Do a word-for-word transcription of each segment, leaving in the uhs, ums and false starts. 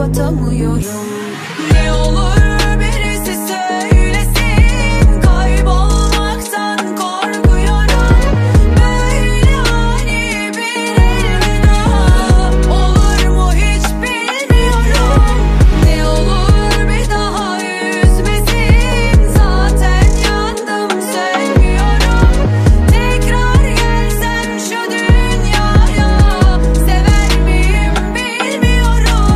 atamıyorum. Ne olur birisi söylesin, kaybolmaktan korkuyorum. Böyle ani bir elveda olur mu hiç bilmiyorum. Ne olur bir daha üzmesin, zaten yandım söylüyorum. Tekrar gelsem şu dünyaya, sever miyim bilmiyorum.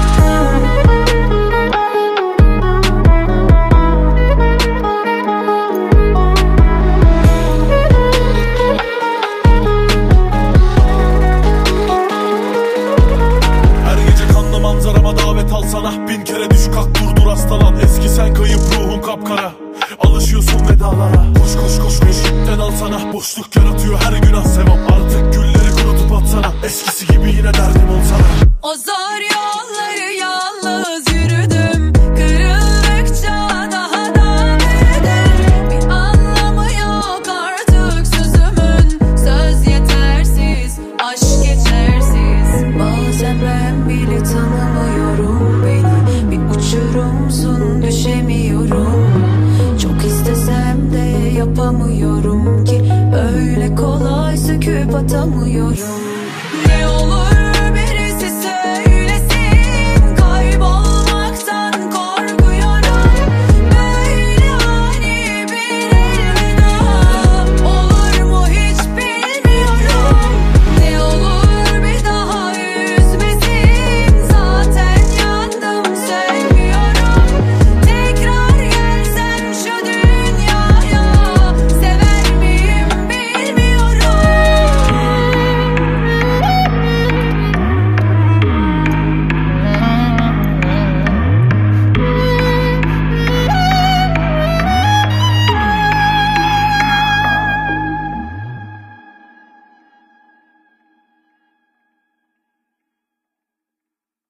Her gece kanlı manzarama davet alsana. Bin kere düş kalk durdur hastalan. Eski sen kayıp ruhun kapkara, alışıyorsun vedalara. Koş koş koş koş ipten alsana. Boşluk yaratıyor her günah sevap. Artık gülleri kurutup atsana. Eskisi gibi yine derdim olsana. O zor yolları yalnız yürüdüm, kırıldıkça daha da büyüdüm. Bir anlamı yok artık sözümün, söz yetersiz, aşk geçersiz. Bazen ben bile tanımıyorum beni, bir uçurumsun düşemiyorum. Çok istesem de yapamıyorum ki, öyle kolay söküp atamıyorum.